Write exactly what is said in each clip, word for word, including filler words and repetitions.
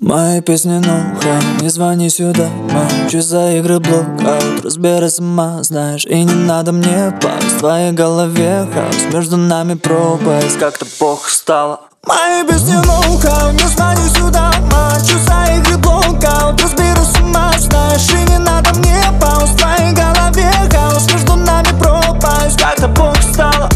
Мои песни ноха, не звони сюда, молчу за игры блокаут. Разбирай сама, знаешь, и не надо мне пасть. В твоей голове хаос, между нами пропасть. Как-то плохо стало. Мои песни ноха, не звони сюда, молчу за игры блокаут. Разбирай сама, знаешь, и не надо мне пасть. В твоей голове хаос, между нами пропасть. Как-то плохо стало.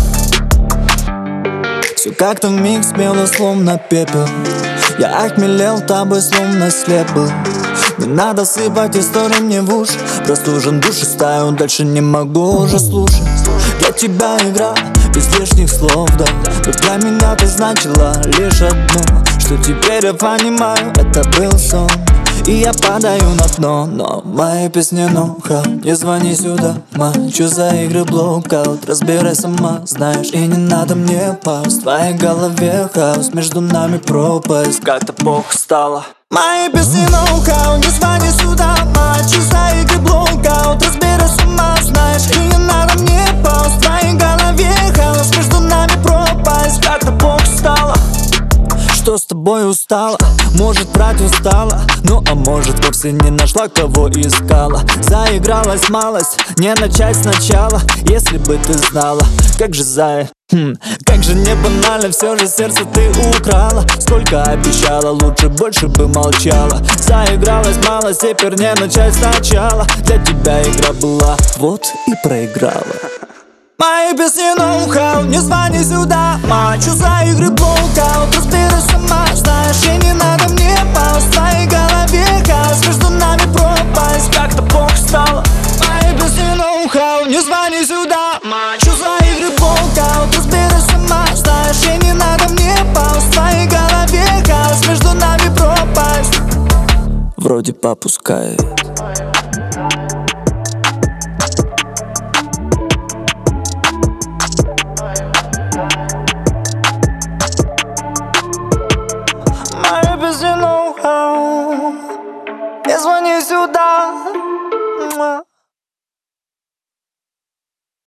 Все как-то вмиг смело, словно пепел. Я охмелел, тобой словно слеп был. Не надо сыпать истории мне в уши. Простужен душ и стаю, дальше не могу уже слушать. Для тебя игра, без лишних слов, да. Но для меня ты значила лишь одно, что теперь я понимаю, это был сон. И я падаю на дно, но мои песни ноха, не звони сюда, молчу за игры блокаут. Разбирай сама, знаешь, и не надо мне пасть. В твоей голове хаос, между нами пропасть. Как-то плохо стало. Мои песни ноха, не звони сюда, молчу за игры блокаут. Разбирай сама, знаешь, и не надо мне пасть. В твоей голове хаос, между нами пропасть. Как-то плохо стало. Что с тобой устала? Может, брать устала? Ну а может, вовсе не нашла, кого искала. Заигралась малость, не начать сначала. Если бы ты знала, как же зая, хм, как же не банально, все же сердце ты украла. Сколько обещала, лучше больше бы молчала. Заигралась малость, теперь не начать сначала. Для тебя игра была, вот и проиграла. Мои песни ноу-хау, не звони сюда, молчу за игры блокаут. Разбирай сама, знаешь, и не надо мне пасть. В твоей голове хаос, между нами пропасть. Как-то плохо стало. Мои песни ноу-хау, не звони сюда, молчу за игры блокаут. Разбирай сама, знаешь, и не надо мне пасть. В твоей голове хаос, между нами пропасть. Вроде попускает. Не звони сюда.